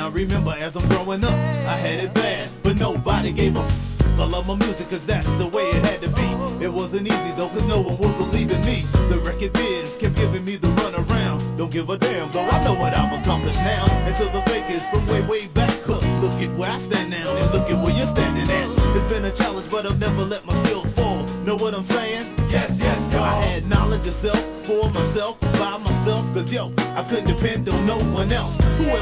I remember as I'm growing up, I had it bad, but nobody gave a I love my music cause that's the way it had to be. It wasn't easy though cause no one would believe in me. The record biz kept giving me the run around. Don't give a damn though, I know what I've accomplished now. And to the fakers from way back, look at where I stand now and look at where you're standing at. It's been a challenge but I've never let my skills fall. Know what I'm saying? Yes, y'all. I had knowledge of self, for myself, by myself. Cause yo, I couldn't depend on no one else. Who